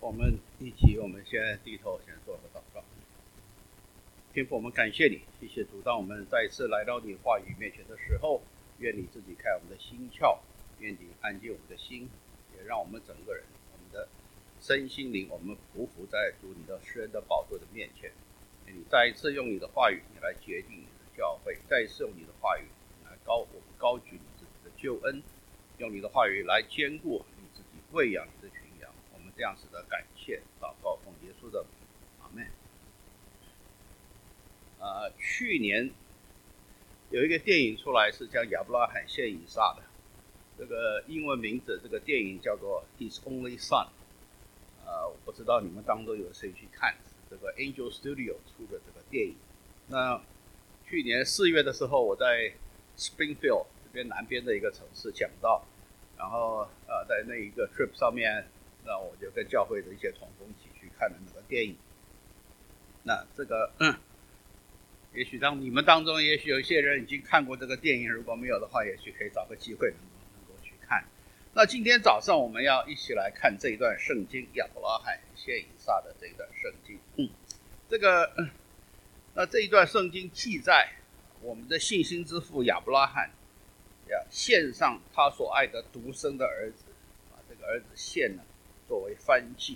我们一起，我们先低头先做个祷告。天父，我们感谢你，谢谢主，当我们再一次来到你话语面前的时候，愿你自己开我们的心窍，愿你安静我们的心，也让我们整个人，我们的身心灵，我们匍匐在主你的施恩的宝座的面前。愿你再一次用你的话语，你来决定你的教会，再一次用你的话语来我们高举你自己的救恩，用你的话语来兼顾你自己，喂养你的群羊。我们这样子的感谢祷告，奉耶稣的名，阿们。去年有一个电影出来，是叫亚伯拉罕献以撒的，这个英文名字，这个电影叫做 His Only Son。我不知道你们当中有谁去看这个 Angel Studio 出的这个电影。那去年4月的时候，我在 Springfield 这边南边的一个城市讲道，然后在那一个 trip 上面，那我就跟教会的一些同工一起去看了那个电影。那这个也许你们当中也许有一些人已经看过这个电影，如果没有的话，也许可以找个机会能够去看。那今天早上我们要一起来看这一段圣经，亚伯拉罕献以撒的这一段圣经。那这一段圣经记载我们的信心之父亚伯拉罕献上他所爱的独生的儿子，把这个儿子献了作为燔祭。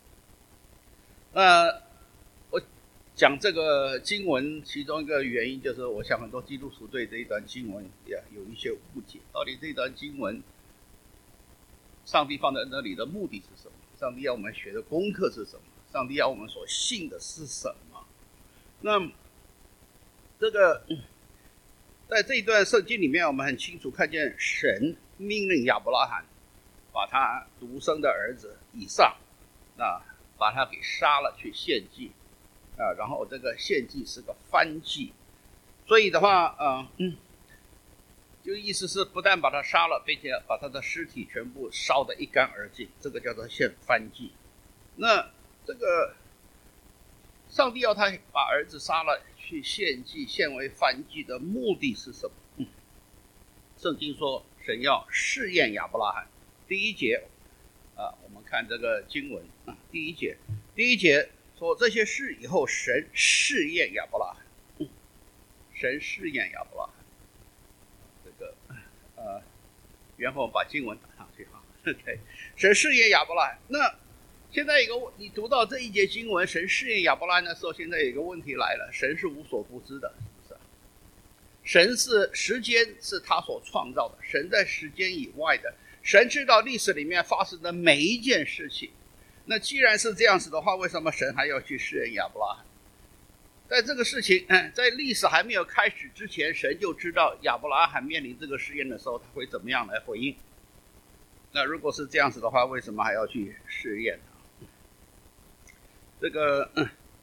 我讲这个经文，其中一个原因就是我想很多基督徒对这一段经文也有一些误解，到底这段经文上帝放在那里的目的是什么？上帝要我们学的功课是什么？上帝要我们所信的是什么？那这个在这一段圣经里面，我们很清楚看见神命令亚伯拉罕把他独生的儿子以撒，把他给杀了去献祭，然后这个献祭是个燔祭，所以的话，就意思是不但把他杀了，并且把他的尸体全部烧得一干二净，这个叫做献燔祭。那这个上帝要他把儿子杀了去献祭，献为燔祭的目的是什么？圣经说神要试验亚伯拉罕。第一节我们看这个经文第一节说这些事以后，神试验亚伯拉罕。神试验亚伯拉罕。这个然后把经文打上去OK， 神试验亚伯拉罕。那现在你读到这一节经文，神试验亚伯拉罕的时候，现在有一个问题来了，神是无所不知的，是不是？神是时间是他所创造的，神在时间以外的，神知道历史里面发生的每一件事情。那既然是这样子的话，为什么神还要去试验亚伯拉罕？在这个事情在历史还没有开始之前，神就知道亚伯拉罕面临这个试验的时候，他会怎么样来回应。那如果是这样子的话，为什么还要去试验呢？这个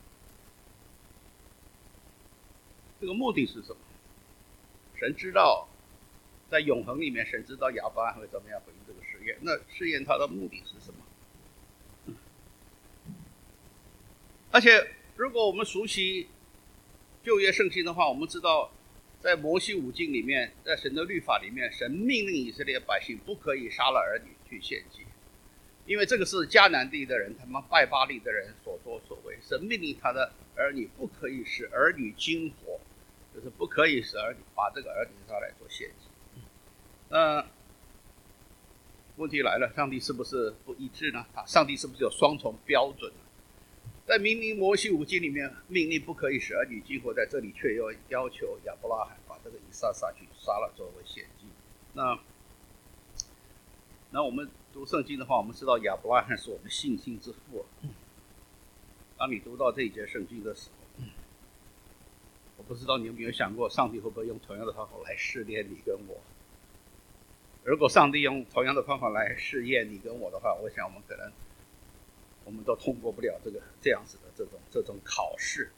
目的是什么？神知道，在永恒里面，神知道亚伯拉罕会怎么样回应这个试验。那试验他的目的是什么？而且如果我们熟悉旧约圣经的话，我们知道在摩西五经里面，在神的律法里面，神命令以色列百姓不可以杀了儿女去献祭，因为这个是迦南地的人，他们拜巴力的人所作所为。神命令他的儿女不可以使儿女经活，就是不可以使儿女把这个儿女杀来做献祭。问题来了，上帝是不是不一致呢？上帝是不是有双重标准呢？在明明摩西五经里面命令不可以使儿女经活，在这里却又要求亚伯拉罕把这个以撒杀了作为献祭。那我们读圣经的话，我们知道亚伯拉罕是我们信心之父。当你读到这一节圣经的时候，我不知道你有没有想过，上帝会不会用同样的方法来试炼你跟我？如果上帝用同样的方法来试验你跟我的话，我想我们都通过不了这样子的这种考试。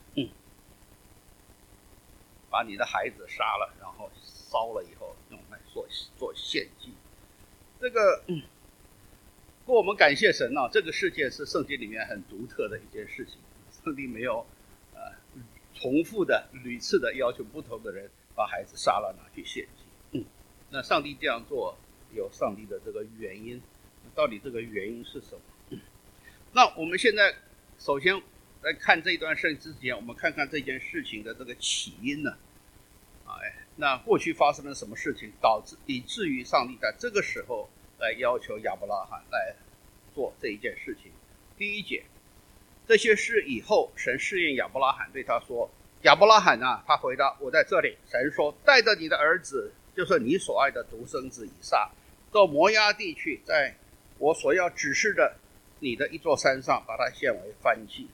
把你的孩子杀了，然后烧了以后用来做献祭。不过我们感谢神这个事件是圣经里面很独特的一件事情。上帝没有重复的屡次的要求不同的人把孩子杀了拿去献祭。那上帝这样做有上帝的这个原因，到底这个原因是什么？ 那我们现在首先来看这一段圣经之前，我们看看这件事情的这个起因呢。那过去发生了什么事情，以至于上帝在这个时候来要求亚伯拉罕来做这一件事情。第一节，这些事以后，神试验亚伯拉罕，对他说：“亚伯拉罕啊！”他回答：“我在这里。”神说：“带着你的儿子，就是你所爱的独生子以撒，到摩押地去，在我所要指示的你的一座山上，把它献为燔祭。”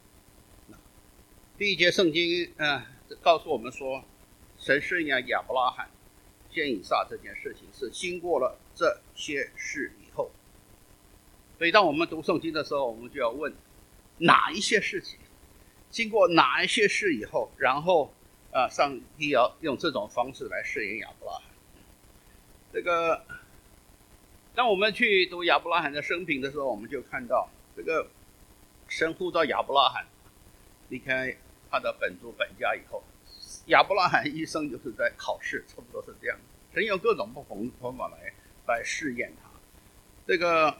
第一节圣经告诉我们说，神试验亚伯拉罕献以撒这件事情是经过了这些事以后。所以当我们读圣经的时候，我们就要问哪一些事情，经过哪一些事以后，然后上帝要用这种方式来试验亚伯拉罕。这个当我们去读亚伯拉罕的生平的时候，我们就看到这个神呼召亚伯拉罕离开他的本族本家以后，亚伯拉罕一生就是在考试，差不多是这样。神用各种不同的方法来试验他。这个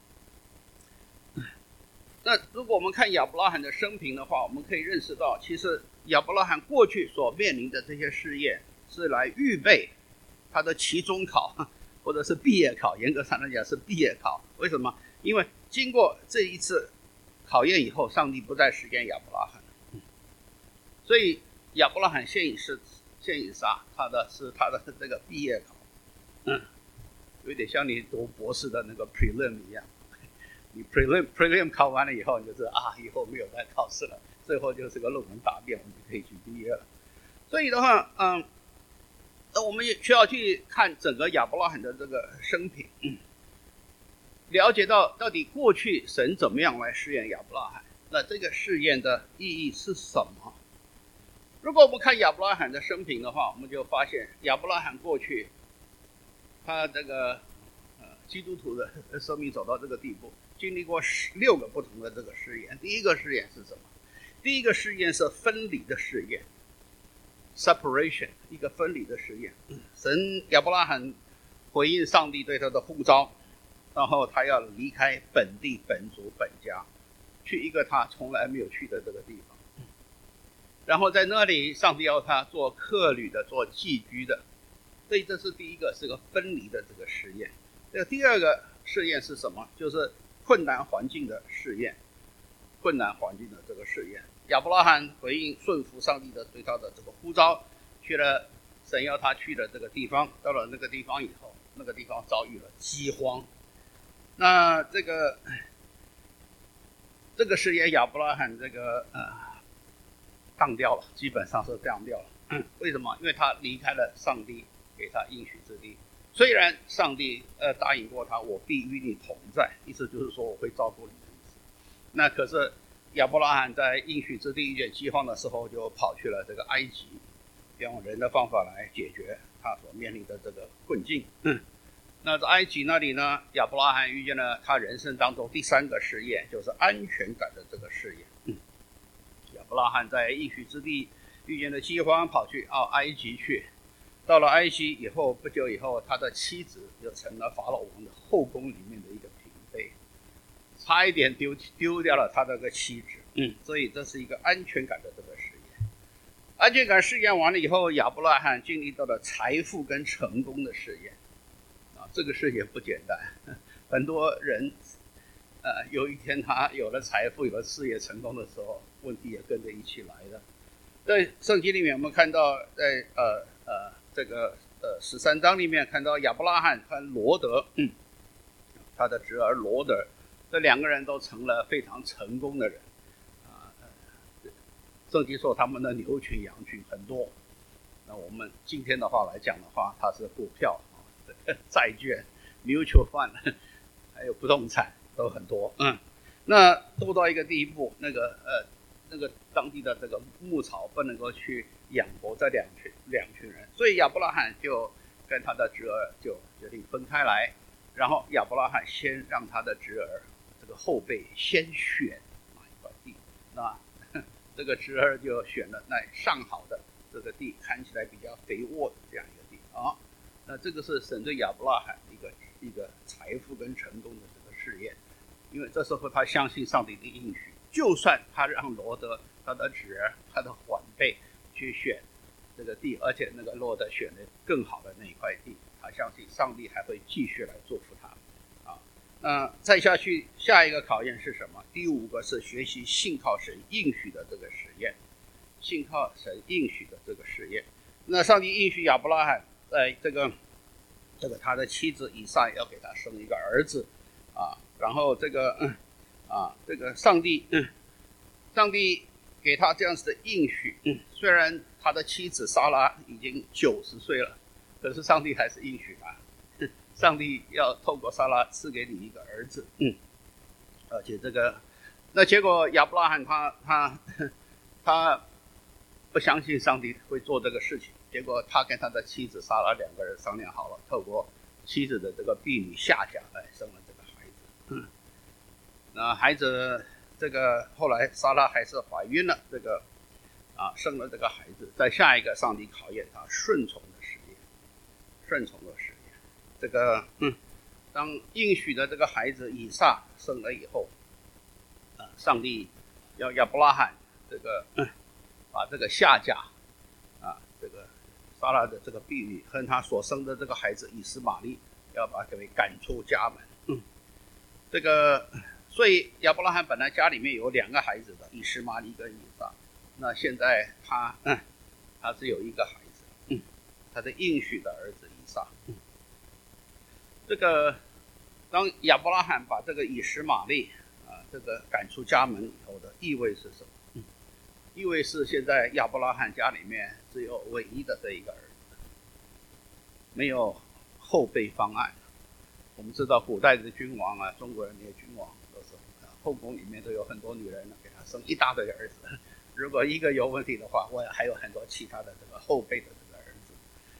那如果我们看亚伯拉罕的生平的话，我们可以认识到，其实亚伯拉罕过去所面临的这些试验，是来预备他的期中考或者是毕业考。严格上来讲是毕业考。为什么？因为经过这一次考验以后，上帝不再试验亚伯拉罕，所以亚伯拉罕献以撒，是他的这个毕业考，有点像你读博士的那个 prelim 一样。你 prelim 考完了以后，你就知道以后没有再考试了，最后就是个论文答辩，我们就可以去毕业了。所以的话，那我们也需要去看整个亚伯拉罕的这个生平，了解到底过去神怎么样来试验亚伯拉罕，那这个试验的意义是什么？如果我们看亚伯拉罕的生平的话，我们就发现亚伯拉罕过去他这个基督徒的生命走到这个地步，经历过6个不同的这个试验。第一个试验是什么？第一个试验是分离的试验 ，separation， 一个分离的试验。亚伯拉罕回应上帝对他的呼召，然后他要离开本地本族本家，去一个他从来没有去的这个地方。然后在那里，上帝要他做客旅的，做寄居的。所以这是第一个，是个分离的这个试验。第二个试验是什么？就是困难环境的试验。困难环境的这个试验，亚伯拉罕回应顺服上帝的对他的这个呼召，去了神要他去的这个地方。到了那个地方以后，那个地方遭遇了饥荒。那这个试验亚伯拉罕当掉了，基本上是当掉了。为什么？因为他离开了上帝给他应许之地。虽然上帝答应过他，我必与你同在，意思就是说我会照顾你的意思。那可是亚伯拉罕在应许之地遇见饥荒的时候，就跑去了这个埃及，用人的方法来解决他所面临的这个困境。那在埃及那里呢，亚伯拉罕遇见了他人生当中第3个试验，就是安全感的这个试验。亚伯拉罕在应许之地遇见了饥荒，跑去埃及去。到了埃及以后，不久以后，他的妻子就成了法老王的后宫里面的一个嫔妃，差一点丢掉了他的个妻子。所以这是一个安全感的这个试验。安全感试验完了以后，亚伯拉罕经历到了财富跟成功的试验。这个试验不简单，很多人有一天他有了财富，有了事业成功的时候，问题也跟着一起来了。在圣经里面，我们看到在这个13章里面看到亚伯拉罕和罗德，他的侄儿罗德，这2个人都成了非常成功的人。圣经说他们的牛群羊群很多。那我们今天的话来讲的话，它是股票、债券、mutual fund， 还有不动产都很多。那多到一个地步，那个当地的这个牧草不能够去养活这两群人，所以亚伯拉罕就跟他的侄儿就决定分开来。然后亚伯拉罕先让他的侄儿这个后辈先选哪一块地，那这个侄儿就选了那上好的这个地，看起来比较肥沃的这样一个地啊。那这个是神对亚伯拉罕一个财富跟成功的这个试验。 因为这时候他相信上帝的应许，就算他让罗德他的侄儿他的晚辈去选这个地，而且那个罗德选的更好的那一块地，他相信上帝还会继续来祝福他啊。那再下去下一个考验是什么？第5个是学习信靠神应许的这个实验，信靠神应许的这个实验。那上帝应许亚伯拉罕在这个他的妻子以撒要给他生一个儿子啊，然后这个上帝给他这样子的应许，虽然他的妻子撒拉已经90岁了，可是上帝还是应许他，上帝要透过撒拉赐给你一个儿子，而且那结果亚伯拉罕他不相信上帝会做这个事情，结果他跟他的妻子撒拉2个人商量好了，透过妻子的这个婢女夏甲来生了这个孩子。那孩子这个后来撒拉还是怀孕了，生了这个孩子。在下一个上帝考验他顺从的实验。当应许的这个孩子以撒生了以后，上帝要亚伯拉罕把这个夏甲这个撒拉的这个婢女和他所生的这个孩子以实玛利要把他给赶出家门。所以亚伯拉罕本来家里面有2个孩子的，以实玛利跟以撒，那现在他只有1个孩子，他的应许的儿子以撒。当亚伯拉罕把这个以实玛利赶出家门以后的意味是什么？意味是现在亚伯拉罕家里面只有唯一的这一个儿子，没有后备方案。我们知道古代的君王中国人那些君王都是后宫里面都有很多女人给他生一大堆儿子，如果一个有问题的话，我还有很多其他的这个后备的这个儿子。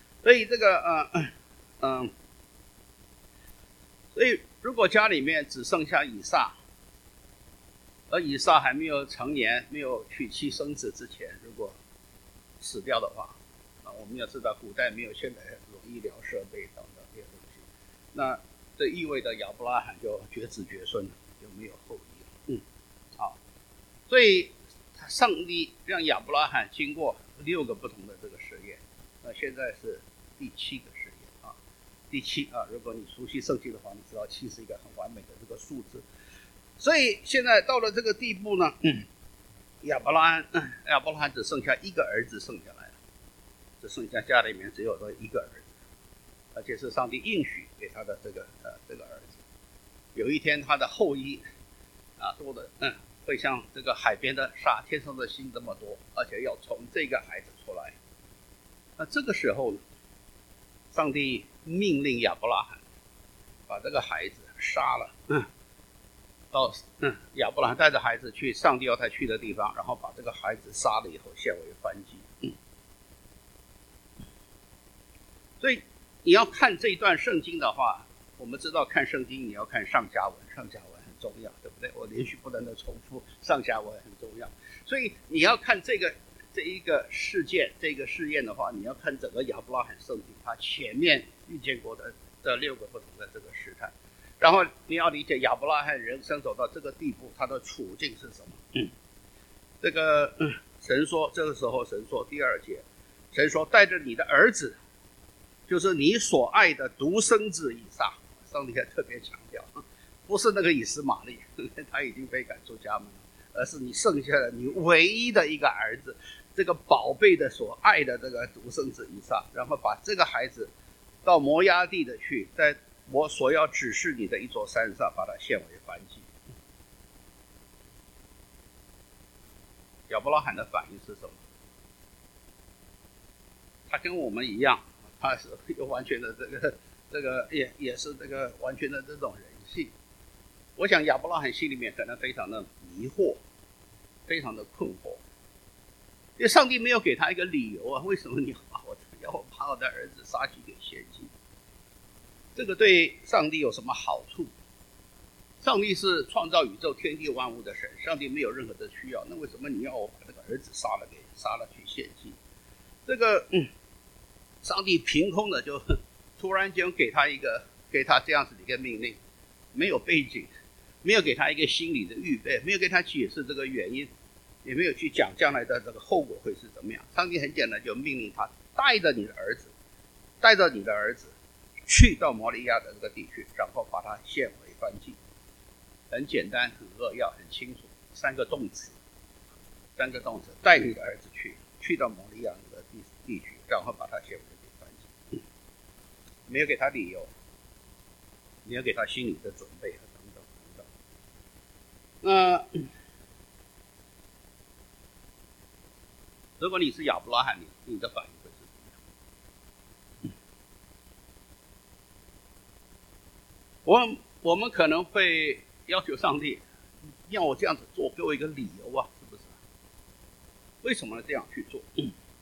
所以如果家里面只剩下以撒，而以撒还没有成年，没有娶妻生子之前，如果死掉的话，我们要知道古代没有现在这种医疗设备等等这些东西，那这意味着亚伯拉罕就绝子绝孙，就没有后裔了。所以上帝让亚伯拉罕经过6个不同的这个实验，那现在是第7个实验第7如果你熟悉圣经的话，你知道7是一个很完美的这个数字。所以现在到了这个地步呢，亚伯拉罕只剩下1个儿子剩下来了，只剩下家里面只有1个儿子，而且是上帝应许给他的这个儿子。有一天他的后裔多的会像这个海边的沙，天上的星这么多，而且要从这个孩子出来。那这个时候呢，上帝命令亚伯拉罕把这个孩子杀了，到亚伯拉罕带着孩子去上帝要他去的地方，然后把这个孩子杀了以后献为燔祭。所以你要看这一段圣经的话，我们知道看圣经你要看上下文，上下文很重要，对不对？我连续不断的重复上下文很重要。所以你要看这一个事件，这个试验的话，你要看整个亚伯拉罕圣经他前面遇见过的这6个不同的这个试探，然后你要理解亚伯拉罕人生走到这个地步，他的处境是什么。神说，这个时候神说第2节，神说带着你的儿子，就是你所爱的独生子以撒，上帝还特别强调，不是那个以实玛利，他已经被赶出家门了，而是你剩下的你唯一的一个儿子，这个宝贝的所爱的这个独生子以撒，然后把这个孩子到摩押地的去，在我所要指示你的一座山上把它献为燔祭。亚伯拉罕的反应是什么？他跟我们一样，他是有完全的这个也是这个完全的这种人性。我想亚伯拉罕心里面可能非常的迷惑，非常的困惑，因为上帝没有给他一个理由为什么你要我把我的儿子杀去给献祭？这个对上帝有什么好处？上帝是创造宇宙天地万物的神，上帝没有任何的需要，那为什么你要我把这个儿子杀了去献祭？上帝凭空的就突然间给他这样子的一个命令，没有背景， 没有给他一个心理的预备，没有给他解释这个原因，也没有去讲将来的这个后果会是怎么样。上帝很简单就命令他带着你的儿子去到摩利亚的这个地区，然后把它献为燔祭。很简单，很扼要，很清楚，三个动词，带你的儿子去到摩利亚那个地区，然后把它献为燔祭。没有给他理由，没有给他心理的准备等等。那如果你是亚伯拉罕，你的反应会是怎么样？我们可能会要求上帝，要我这样子做，给我一个理由啊，是不是？为什么这样去做？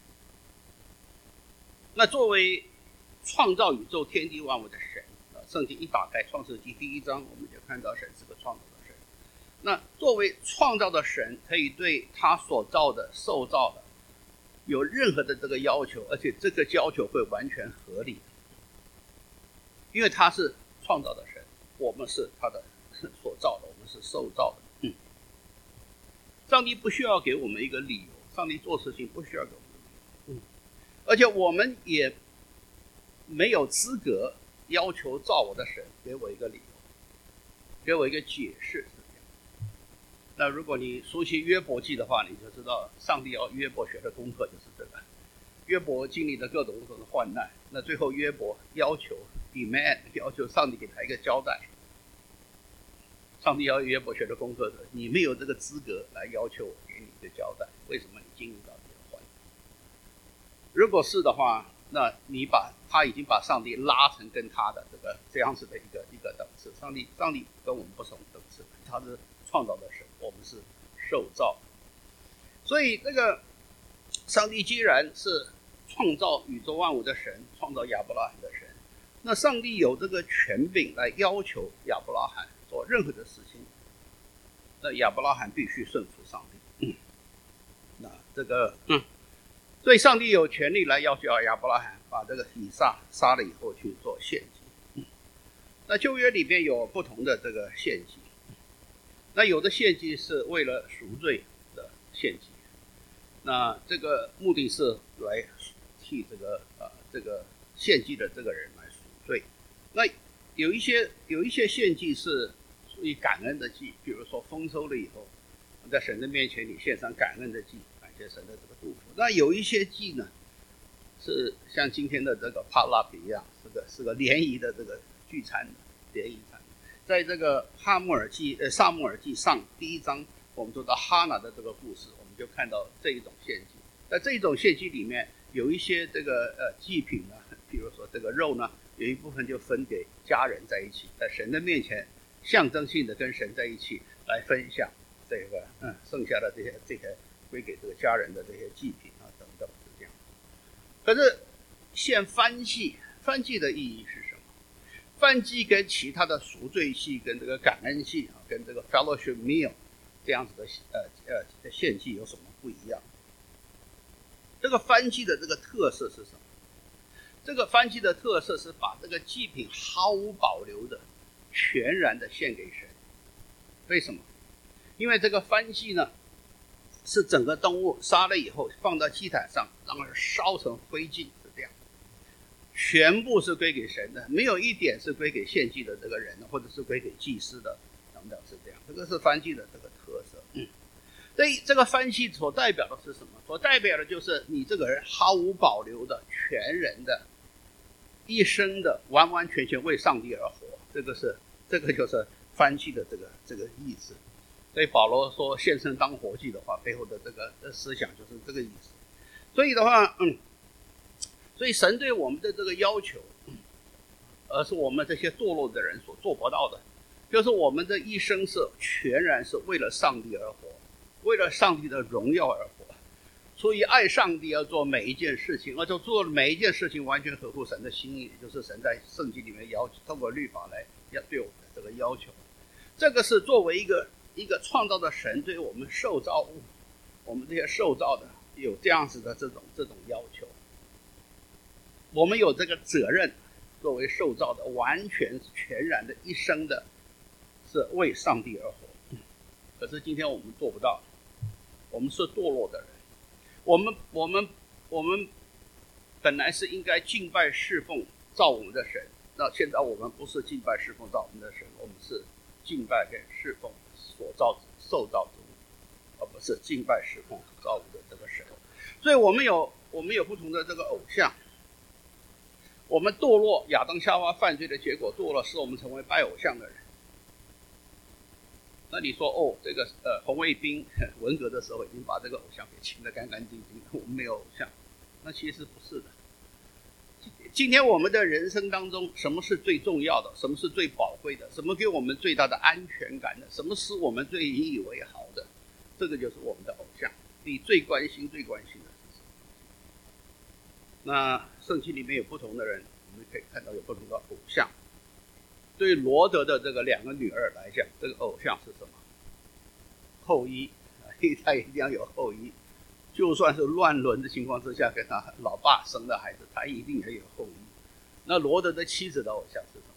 那作为创造宇宙天地万物的神，圣经一打开创世纪第1章，我们就看到神是个创造的神。那作为创造的神，可以对他所造的受造的有任何的这个要求，而且这个要求会完全合理，因为他是创造的神，我们是他的所造的，我们是受造的。上帝不需要给我们一个理由，上帝做事情不需要给我们理由，而且我们也没有资格要求造我的神给我一个理由，给我一个解释。那如果你熟悉约伯记的话，你就知道上帝要约伯学的功课就是这个。约伯经历了各种的患难，那最后约伯要求 demand 要求上帝给他一个交代。上帝要约伯学的功课是，你没有这个资格来要求我给你一个交代，为什么你经历到这个患难？如果是的话，那他已经把上帝拉成跟他的这样子的一个等次。上帝跟我们不同等次，他是创造的神，我们是受造。所以这个上帝既然是创造宇宙万物的神，创造亚伯拉罕的神，那上帝有这个权柄来要求亚伯拉罕做任何的事情，那亚伯拉罕必须顺服上帝。那所以上帝有权利来要求亚伯拉罕把这个以撒杀了以后去做献祭。那旧约里面有不同的这个献祭，那有的献祭是为了赎罪的献祭，那这个目的是来替这个献祭的这个人来赎罪。那有一些献祭是属于感恩的祭，比如说丰收了以后，在神的面前你献上感恩的祭，感谢神的这个祝福。那有一些祭呢，是像今天的这个帕拉比一样，是个联谊的这个聚餐的联谊餐。在这个撒母耳记上第1章，我们说到哈拿的这个故事，我们就看到这一种献祭。在这一种献祭里面，有一些这个祭品呢，比如说这个肉呢，有一部分就分给家人在一起，在神的面前象征性的跟神在一起来分享这个剩下的这些归给这个家人的这些祭品啊等等是这样。可是献燔祭的意义是什么？燔祭跟其他的赎罪祭跟这个感恩祭跟这个 fellowship meal 这样子的献祭有什么不一样？这个燔祭的这个特色是什么？这个燔祭的特色是把这个祭品毫无保留的全然的献给神。为什么？因为这个燔祭呢，是整个动物杀了以后放到祭坛上，然后烧成灰烬，是这样，全部是归给神的，没有一点是归给献祭的这个人，或者是归给祭司的等等，是这样。这个是燔祭的这个特色。所以这个燔祭所代表的是什么？所代表的就是你这个人毫无保留的、全人的、一生的、完完全全为上帝而活。这个就是燔祭的这个意思。所以保罗说献身当活祭的话，背后的这个思想就是这个意思。所以的话，所以神对我们的这个要求，而是我们这些堕落的人所做不到的，就是我们的一生是全然是为了上帝而活，为了上帝的荣耀而活，所以爱上帝要做每一件事情，而且做每一件事情完全合乎神的心意，就是神在圣经里面要求，通过律法来要对我们的这个要求。这个是作为一个创造的神对我们受造物，我们这些受造的有这样子的这种要求。我们有这个责任，作为受造的完全全然的一生的是为上帝而活。可是今天我们做不到，我们是堕落的人。我们本来是应该敬拜侍奉造我们的神，那现在我们不是敬拜侍奉造我们的神，我们是敬拜跟侍奉所造之受造之物，而不是敬拜侍奉造物的这个神。所以我们有不同的这个偶像。我们堕落，亚当夏娃犯罪的结果，堕落使我们成为拜偶像的人。那你说这个红卫兵文革的时候已经把这个偶像给清得干干净净，我们没有偶像，那其实不是的。今天我们的人生当中，什么是最重要的？什么是最宝贵的？什么给我们最大的安全感的？什么是我们最引以为豪的？这个就是我们的偶像。你最关心的是什么？那圣经里面有不同的人，我们可以看到有不同的偶像。对罗德的这个2个女儿来讲，这个偶像是什么？后裔，他一定要有后裔。就算是乱伦的情况之下，跟他老爸生的孩子，他一定也有后裔。那罗德的妻子的偶像是什么？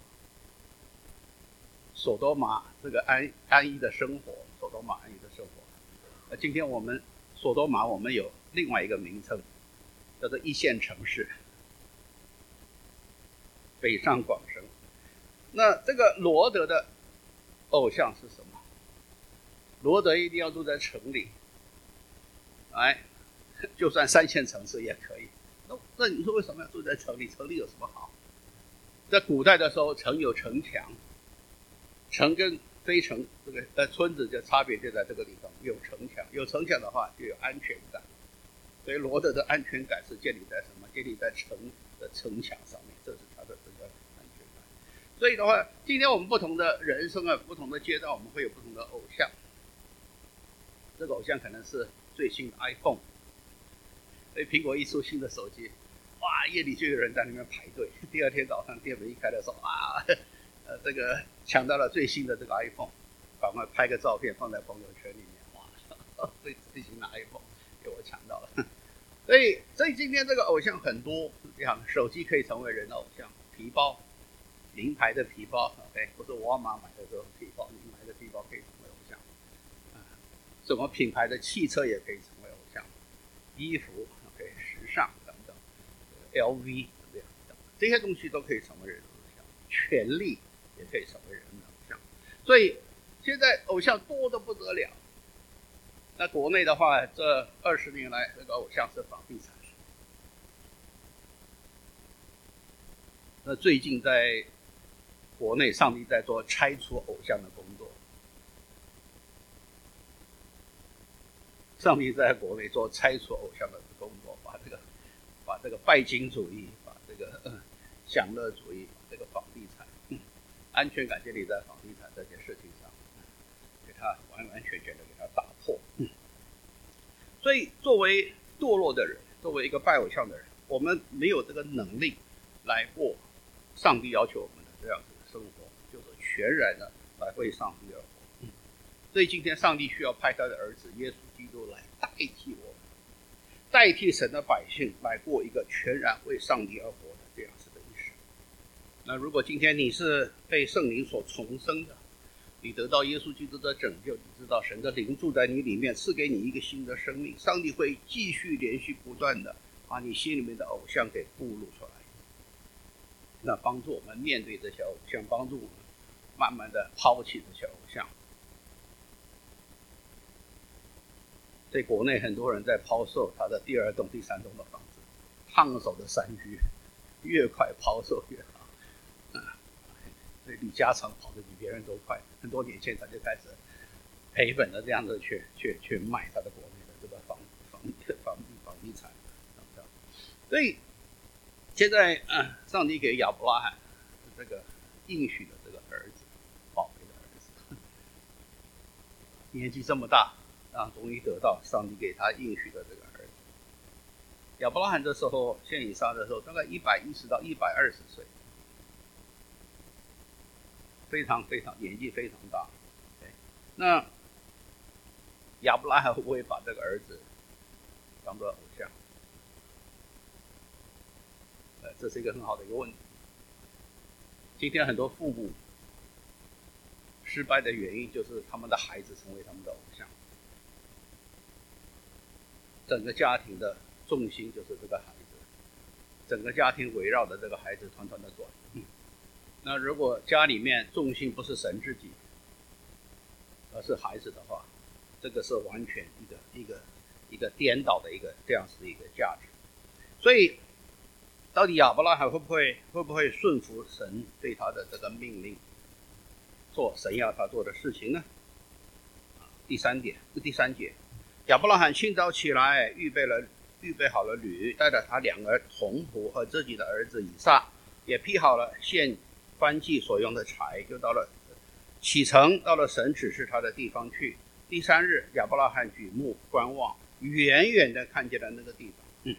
索多玛这个安逸的生活，索多玛安逸的生活。今天我们索多玛，我们有另外一个名称，叫做一线城市，北上广深。那这个罗德的偶像是什么？罗德一定要住在城里，就算3线城市也可以。那你说为什么要住在城里？城里有什么好？在古代的时候，城有城墙，城跟非城这个村子的差别就在这个地方，有城墙，有城墙的话就有安全感。所以罗德的安全感是建立在什么？建立在城的城墙上面，这是他的这个安全感。所以的话，今天我们不同的人生不同的阶段，我们会有不同的偶像。这个偶像可能是最新的 iPhone， 所以苹果一出新的手机，哇，夜里就有人在那边排队。第二天早上店门一开的时候，这个抢到了最新的这个 iPhone， 赶快拍个照片放在朋友圈里面，哇，最新的 iPhone 给我抢到了。所以今天这个偶像很多，这样手机可以成为人的偶像，皮包，名牌的皮包 ，OK， 不是沃尔玛买的这种皮包，名牌的皮包可以成为偶像。什么品牌的汽车也可以成为偶像，衣服 OK， 时尚等等 ，LV 这些东西都可以成为人的偶像，权力也可以成为人的偶像。所以现在偶像多得不得了。那国内的话，这20年来，这个偶像是房地产。那最近在国内，上帝在做拆除偶像的工作。上帝在国内做拆除偶像的工作，把这个拜金主义，把这个享乐主义，把这个房地产安全感建立在房地产这件事情上，给他完完全全的给他打破。所以作为堕落的人，作为一个拜偶像的人，我们没有这个能力来过上帝要求我们的这样子的生活，就是全然的来为上帝而活。所以今天上帝需要派他的儿子耶稣基督来代替我们，代替神的百姓来过一个全然为上帝而活的这样子的一生。那如果今天你是被圣灵所重生的，你得到耶稣基督的拯救，你知道神的灵住在你里面，赐给你一个新的生命，上帝会继续连续不断的把你心里面的偶像给暴露出来，那帮助我们面对这些偶像，帮助我们慢慢的抛弃这些偶像。在国内很多人在抛售他的第2栋、第3栋的房子，烫手的山芋，越快抛售越好。所以李嘉诚跑得比别人都快，很多年前他就开始赔本的这样子去卖他的国内的这个房地产。所以现在上帝给亚伯拉罕这个应许的这个儿子，宝贝的儿子，年纪这么大，终于得到上帝给他应许的这个儿子。亚伯拉罕这时候献以撒的时候，大概110到120岁。非常年纪非常大。那亚伯拉罕会不会把这个儿子当作偶像？这是一个很好的一个问题。今天很多父母失败的原因就是他们的孩子成为他们的偶像，整个家庭的重心就是这个孩子，整个家庭围绕着这个孩子团团的转。那如果家里面重心不是神自己，而是孩子的话，这个是完全一个颠倒的这样子的一个价值。所以到底亚伯拉罕会不会顺服神对他的这个命令，做神要他做的事情呢？第三节，亚伯拉罕清早起来，预备好了驴，带着他两个童仆和自己的儿子以撒，也劈好了献燔祭所用的柴，就启程到了神指示他的地方去。第三日，亚伯拉罕举目观望，远远的看见了那个地方。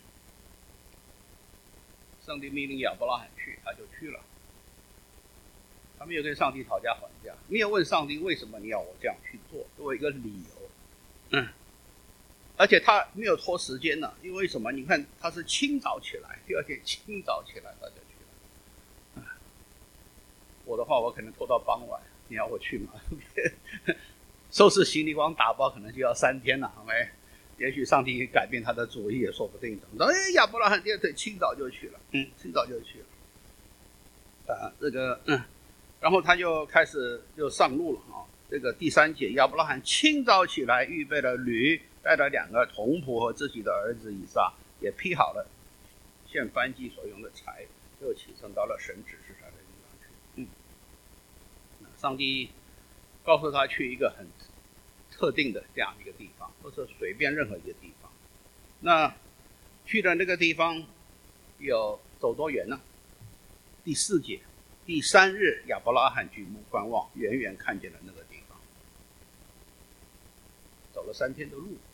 上帝命令亚伯拉罕去，他就去了。他没有跟上帝讨价还价，没有问上帝为什么你要我这样去做，作为一个理由。而且他没有拖时间呢，因为什么？你看他是清早起来，第二天清早起来他就去了。我的话，我可能拖到傍晚，你要我去吗？收拾行李光打包可能就要3天了，好没？也许上帝改变他的主意也说不定。亚伯拉罕第二天清早就去了，清早就去了。然后他就开始就上路了啊。这个第3节，亚伯拉罕清早起来，预备了驴，带了2个童仆和自己的儿子以撒，也劈好了献燔祭所用的柴，就启程到了神指示他的地方去。上帝告诉他去一个很特定的这样一个地方，不是随便任何一个地方。那去的那个地方有走多远呢？第4节，第3日，亚伯拉罕举目观望，远远看见了那个地方，走了3天的路。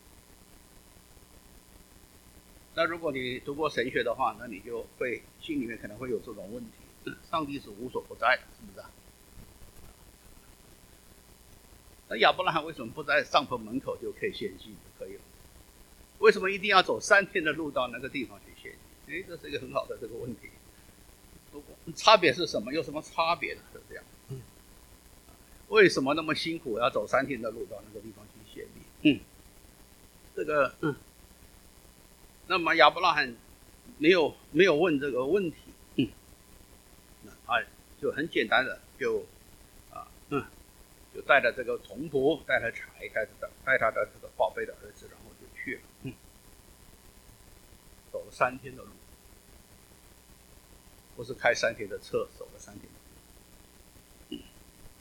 那如果你读过神学的话，那你就会心里面可能会有这种问题：上帝是无所不在的，是不是啊？那亚伯拉罕为什么不在帐篷门口就可以献祭就可以了？为什么一定要走3天的路到那个地方去献祭？这是一个很好的这个问题。差别是什么？有什么差别呢？是这样。为什么那么辛苦要走3天的路到那个地方去献祭？那么亚伯拉罕没有问这个问题，就很简单的就带着这个童仆，带着柴，带他的这个宝贝的儿子，然后就去了。走了3天的路，不是开3天的车，走了3天的路。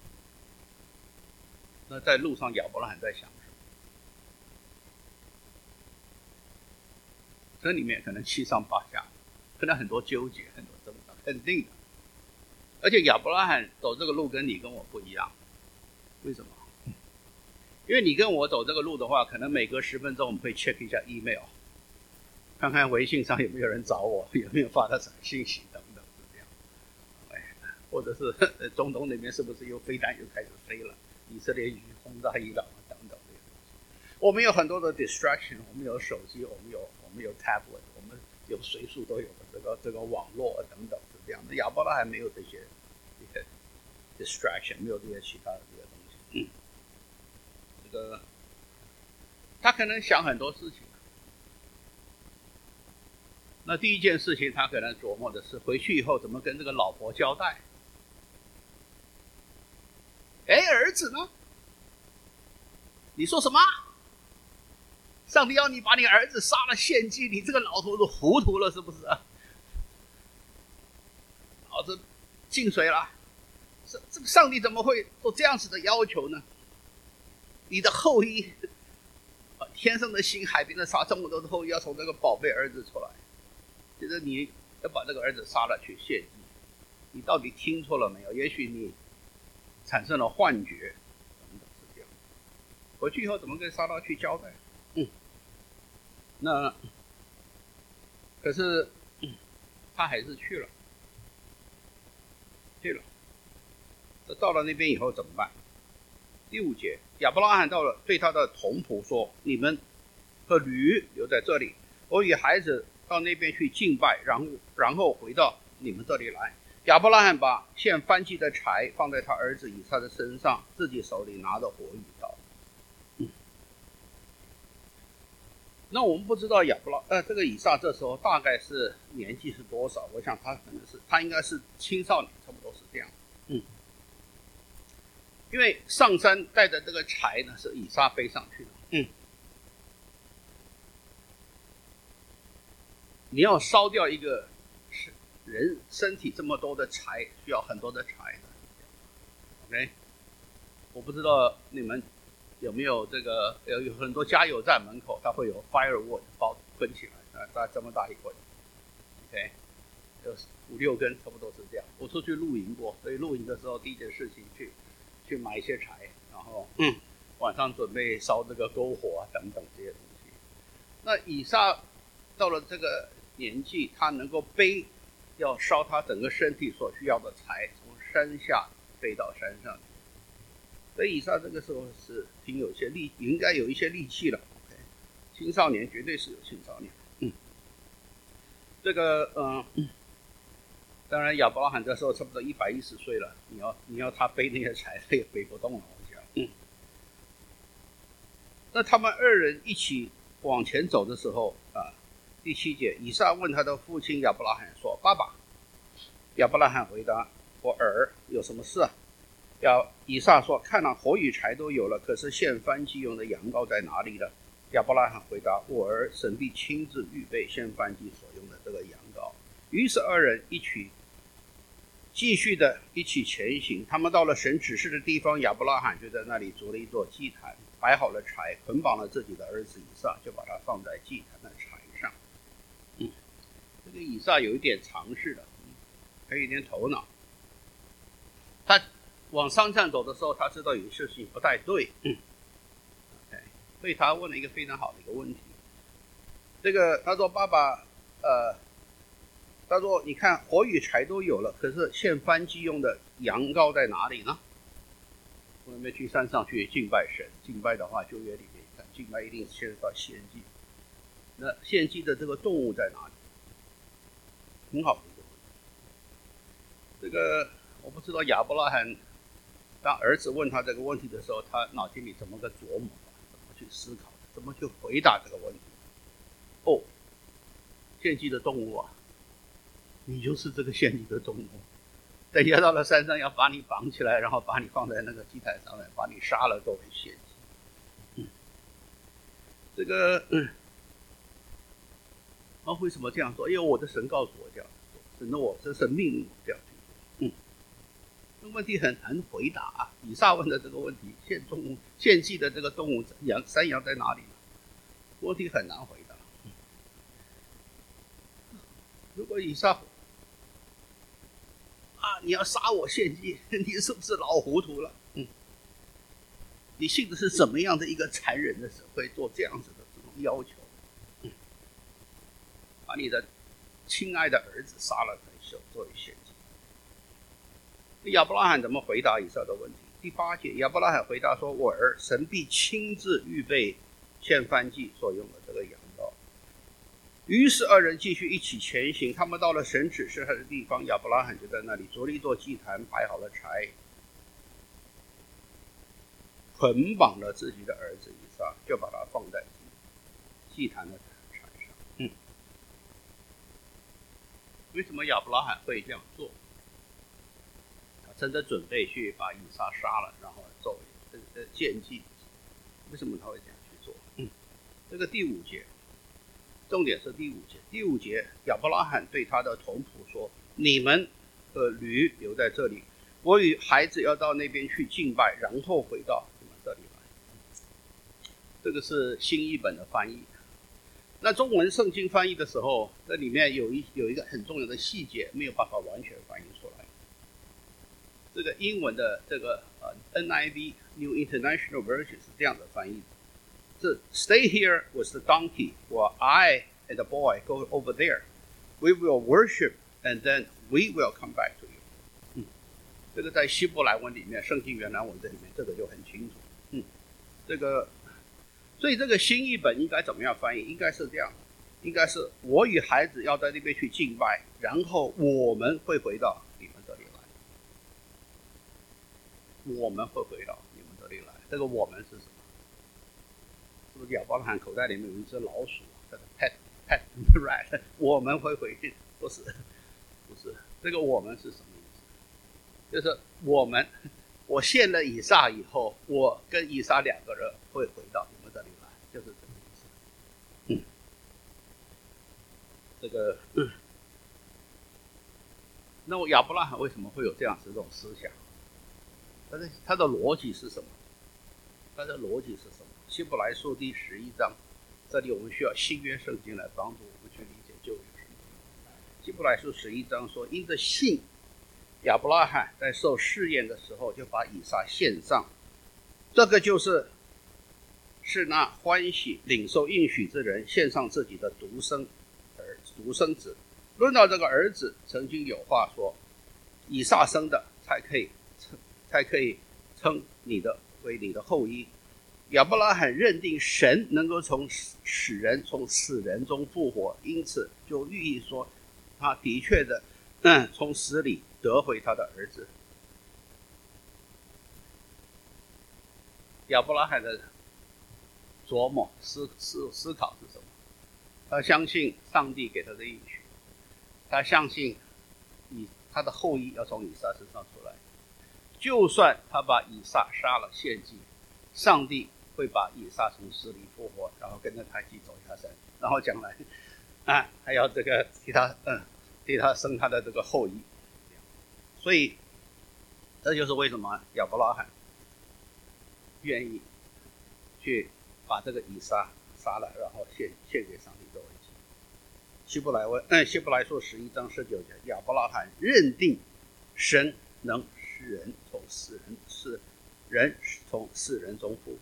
那在路上，亚伯拉罕在想什么？这里面可能7上8下，可能很多纠结，很多挣扎，肯定的。而且亚伯拉罕走这个路跟你跟我不一样。为什么？因为你跟我走这个路的话，可能每隔10分钟我们会 check 一下 email， 看看微信上有没有人找我，有没有发到什么信息等等，是这样。或者是中东那边是不是飞弹又开始飞了？以色列轰炸伊朗等等这些东西。我们有很多的 distraction， 我们有手机，我们有 tablet， 我们有随处都有的这个网络等等是这样的。亚伯拉罕没有这些 distraction， 没有这些其他的这些东西。他可能想很多事情。那第一件事情，他可能琢磨的是回去以后怎么跟这个老婆交代。儿子呢？你说什么？上帝要你把你儿子杀了献祭，你这个老头子糊涂了是不是啊？老子进水了。这个上帝怎么会做这样子的要求呢？你的后裔，天上的星，海边的沙，这么多的后裔要从这个宝贝儿子出来，就是你要把这个儿子杀了去献祭，你到底听错了没有？也许你产生了幻觉，等等是这样。回去以后怎么跟撒拉去交代？那可是他还是去了。到了那边以后怎么办？第5节，亚伯拉罕到了，对他的童仆说：“你们和驴留在这里，我与孩子到那边去敬拜，然后回到你们这里来。” 亚伯拉罕把献燔祭的柴放在他儿子以撒的身上，自己手里拿着火与刀。那我们不知道这个以撒这时候大概是年纪是多少？我想他应该是青少年，差不多是这样。因为上山带着这个柴呢，是以撒背上去的。你要烧掉一个人身体这么多的柴，需要很多的柴的。OK， 我不知道你们有没有这个有很多加油站门口，它会有 firewood 包捆起来，大概这么大一捆。OK， 有5-6根，差不多是这样。我出去露营过，所以露营的时候第一件事情去买一些柴，然后晚上准备烧这个篝火等等这些东西。那以撒到了这个年纪，他能够背要烧他整个身体所需要的柴，从山下背到山上去。所以以撒这个时候是应该有一些力气了。OK， 青少年绝对是有青少年。这个当然亚伯拉罕这时候差不多110岁了，你要他背那些柴，他也背不动了，我想。那他们2人一起往前走的时候第7节，以撒问他的父亲亚伯拉罕说：“爸爸。”亚伯拉罕回答：“我儿，有什么事啊？”以撒说：“看了火与柴都有了，可是献燔祭用的羊羔在哪里呢？”亚伯拉罕回答：“我儿，神必亲自预备献燔祭所用的这个羊羔。”于是2人继续的一起前行。他们到了神指示的地方，亚伯拉罕就在那里筑了一座祭坛，摆好了柴，捆绑了自己的儿子以撒，就把它放在祭坛的柴上。这个以撒有一点常识的，还有一点头脑。他往山上走的时候，他知道有些事情不太对，所以他问了一个非常好的一个问题。他说：“爸爸，他说你看火与柴都有了，可是献燔祭用的羊羔在哪里呢？”我们去山上去敬拜神，敬拜的话，旧约里面看，敬拜一定牵涉到献祭。那献祭的这个动物在哪里？很好的一个问题。这个我不知道亚伯拉罕当儿子问他这个问题的时候，他脑筋里怎么个琢磨，怎么去思考，怎么去回答这个问题。献祭的动物啊，你就是这个献祭的动物。等一下到了山上，要把你绑起来，然后把你放在那个祭坛上面，把你杀了作为献祭。这个为什么这样做？因为我的神告诉我这样做，这神命令我这样去做。这个问题很难回答啊。以撒问的这个问题，献祭的这个动物山羊在哪里呢？问题很难回答。如果以撒你要杀我献祭，你是不是老糊涂了？你信的是什么样的一个残忍的神会做这样子的这种要求？把你的亲爱的儿子杀了作为献祭。亚伯拉罕怎么回答以撒的问题？第8节，亚伯拉罕回答说：“我儿，神必亲自预备献燔祭所用的这个羊羔。”于是2人继续一起前行。他们到了神指示他的地方，亚伯拉罕就在那里筑了一座祭坛，摆好了柴，捆绑了自己的儿子以撒，就把他放在祭坛的柴上。为什么亚伯拉罕会这样做？他真的准备去把以撒杀了，然后作为献祭。为什么他会这样去做？这个第5节，重点是第5节。第5节，亚伯拉罕对他的同仆说：“你们的驴留在这里，我与孩子要到那边去敬拜，然后回到你们这里来。”这个是新译本的翻译。那中文圣经翻译的时候，这里面有一个很重要的细节，没有办法完全翻译出来。这个英文的这个NIV New International Version 是这样的翻译：是 Stay here with the donkey, while I and the boy go over there. We will worship, and then we will come back to you. 这个在希伯来文里面，圣经原来文这里面，这个就很清楚。所以这个新译本应该怎么样翻译？应该是这样，应该是我与孩子要在那边去敬拜，然后我们会回到你们我们会回到你们这里来。这个我们是什么？是不是亚伯拉罕口袋里面有一只老鼠？这个 pet rat， 我们会回去？不是，这个我们是什么意思？就是我献了以撒以后，我跟以撒两个人会回到你们这里来，就是这个意思。这个，那么亚伯拉罕为什么会有这样子这种思想？他的逻辑是什么？希伯来书第11章，这里我们需要新约圣经来帮助我们去理解旧约圣经。希伯来书11章说，因着信，亚伯拉罕在受试验的时候就把以撒献上，这个就是那欢喜领受应许之人献上自己的独生子。论到这个儿子，曾经有话说，以撒生的才可以称为你的后裔。亚伯拉罕认定神能够从死人中复活，因此就寓意说他的确的从死里得回他的儿子。亚伯拉罕的琢磨思考是什么？他相信上帝给他的应许，他相信他的后裔要从以撒身上出来，就算他把以撒杀了献祭，上帝会把以撒从死里复活，然后跟着他一起走下山，然后将来还要这个替他生他的这个后裔。所以这就是为什么亚伯拉罕愿意去把这个以撒杀了，然后献给上帝作为祭。希伯来书11章19节，亚伯拉罕认定神能使人从死人中复活。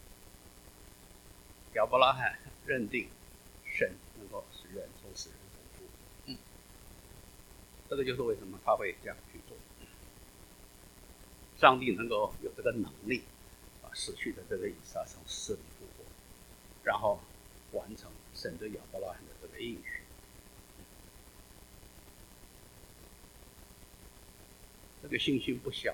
亚伯拉罕认定神能够使人从死人中复活。这个就是为什么他会这样去做。上帝能够有这个能力把死去的这个以撒从死里复活，然后完成神对亚伯拉罕的这个应许。这个信心不小，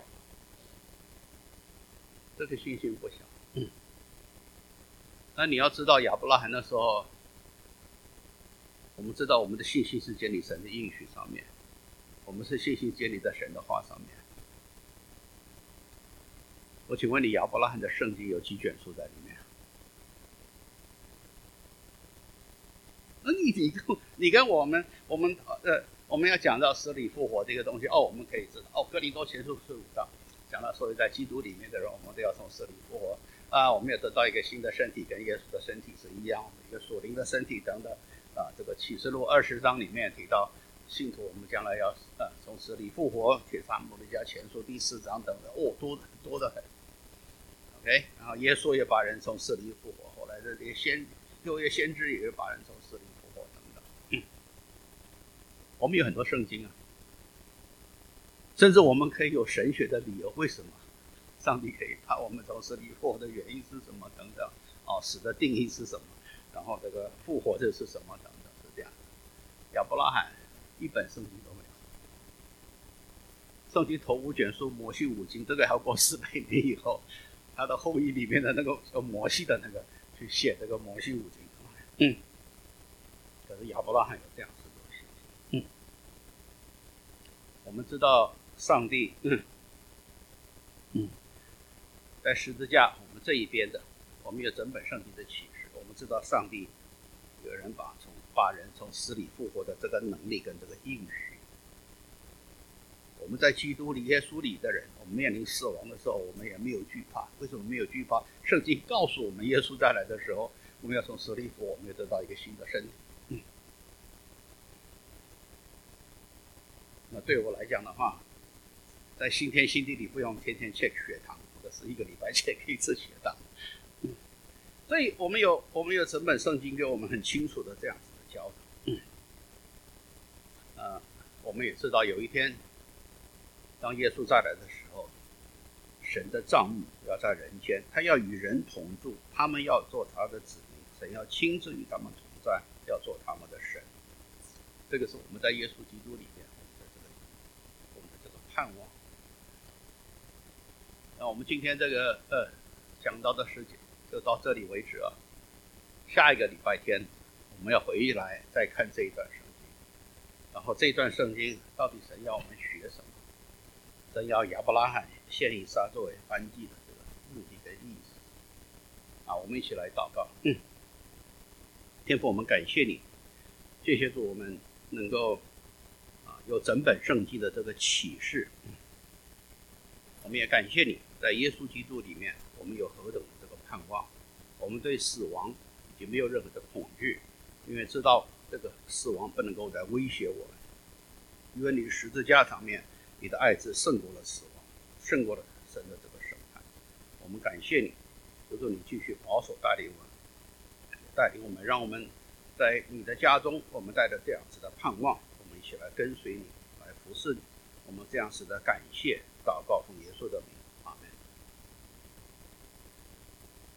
那你要知道，亚伯拉罕那时候，我们知道我们的信心是建立神的应许上面，我们是信心建立在神的话上面。我请问你，亚伯拉罕的圣经有几卷书在里面？那你跟我们要讲到死里复活这个东西，我们可以知道，哥林多前书15章讲到，所以在基督里面的人，我们都要从死里复活我们要得到一个新的身体，跟耶稣的身体是一样的，一个属灵的身体等等这个启示录20章里面提到，信徒我们将来要从死里复活，帖撒罗尼迦前书第4章等等，多得很。OK， 然后耶稣也把人从死里复活，后来这些旧约先知也把人从死里复活等等。我们有很多圣经甚至我们可以有神学的理由，为什么上帝可以把我们从死里复活的原因是什么等等，死的定义是什么，然后这个复活这是什么等等，是这样。亚伯拉罕一本圣经都没有，圣经头5卷书摩西5经，这个还要过400年以后，他的后裔里面的那个摩西的那个去写这个摩西5经。可是亚伯拉罕有这样子的信心。我们知道上帝在十字架我们这一边的，我们有整本圣经的启示，我们知道上帝有人把人从死里复活的这个能力跟这个应许。我们在基督里耶稣里的人，我们面临死亡的时候，我们也没有惧怕。为什么没有惧怕？圣经告诉我们，耶稣再来的时候，我们要从死里复活，我们要得到一个新的身体。那对我来讲的话，在新天新地里不用天天 check 血糖，或者是1个礼拜 check 1次血糖。所以我们有整本圣经给我们很清楚的这样子的教导。我们也知道有一天，当耶稣再来的时候，神的帐幕要在人间，他要与人同住，他们要做他的子民，神要亲自与他们同在，要做他们的神。这个是我们在耶稣基督里面我们的这个盼望。 那我们今天这个讲到的时间就到这里为止啊。下一个礼拜天我们要回来再看这一段圣经，然后这一段圣经到底神要我们学什么？神要亚伯拉罕献以撒作为燔祭的这个目的跟意思啊，我们一起来祷告。天父，我们感谢你，谢谢主，我们能够有整本圣经的这个启示。我们也感谢你，在耶稣基督里面，我们有何等的这个盼望。我们对死亡已经没有任何的恐惧，因为知道这个死亡不能够来威胁我们。因为你十字架上面，你的爱子胜过了死亡，胜过了神的这个审判。我们感谢你，求求你继续保守带领我们，让我们在你的家中，我们带着这样子的盼望，我们一起来跟随你，来服侍你。我们这样子的感谢祷告奉耶稣的名。